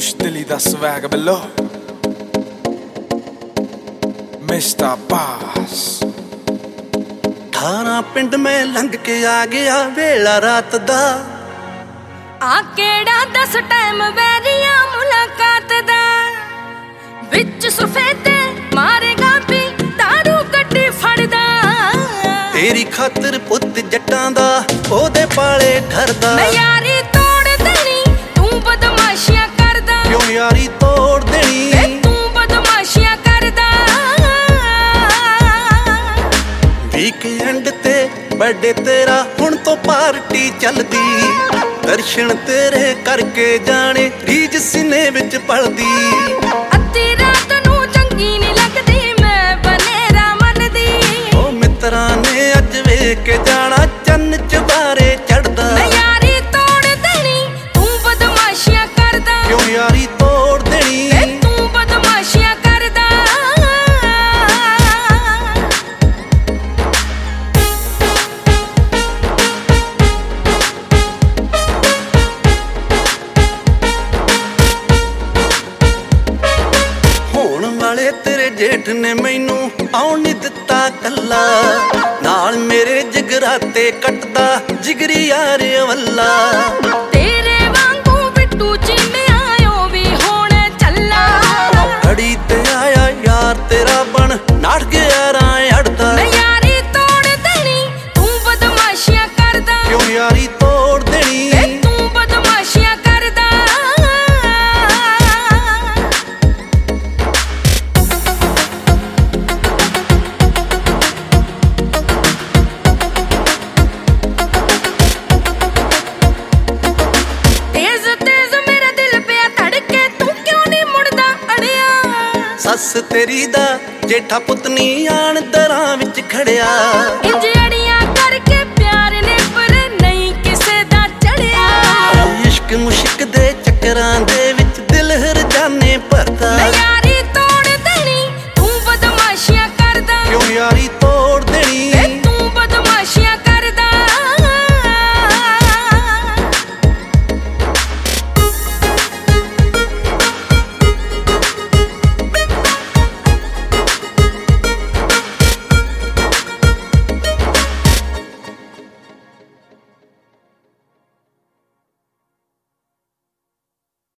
Dilly da swag below Mr. Boss थाना पिंड में लंघ के आ गया वेला रात दा आ केड़ा दस टाइम वैरिया मुलाकात दा विच सफेदे मारेगा भी दारू कट्टी फड़दा तेरी खातर पुत जट्टां दा ओदे पाले ठरदा मैं यारी तोड़ देनी तू बदमाशियां करदा क्यों यारी तोड़ देनी तू बदमाशियां करदा वीकेंड ते बर्थडे तेरा हुण तो पार्टी चलदी दर्शन तेरे करके जाने रीज सीने विच पलदी अद्धी रात नू चंगी नहीं लगदी मैं बनेरा मनदी ओ मित्रां ने अज वेख के जाना चन्न चबारे चढ़दा मैं यारी तोड़ देनी तू बदमाशियां करदा क्यों यारी तोड़ देनी तू बदमाशियां करदा वाले तेरे जेठ ने मैनू आउण नहीं दिता कल्ला नाल मेरे जिगराते कटदा जिगरी यार वल्ला तेरे वांगू बिट्टू चीमे आयो भी होने चला घड़ी ते आया यार तेरा बन नाट गया राय अड़दा मैं यारी तोड़ देनी तू बदमाशियां करदा क्यों यारी तोड़ देनी तू बदमाशियां करदा सस तेरी दा जेठा पुतनी आन दरां विच खड़िया इंज अड़ियां करके प्यार ने पर नहीं किसे दा चढ़िया इश्क मुश्क दे चक्करां दे विच दिल हर जाने भरदा मैं यारी तोड़ देनी तू बदमाशियां करदा क्यों यारी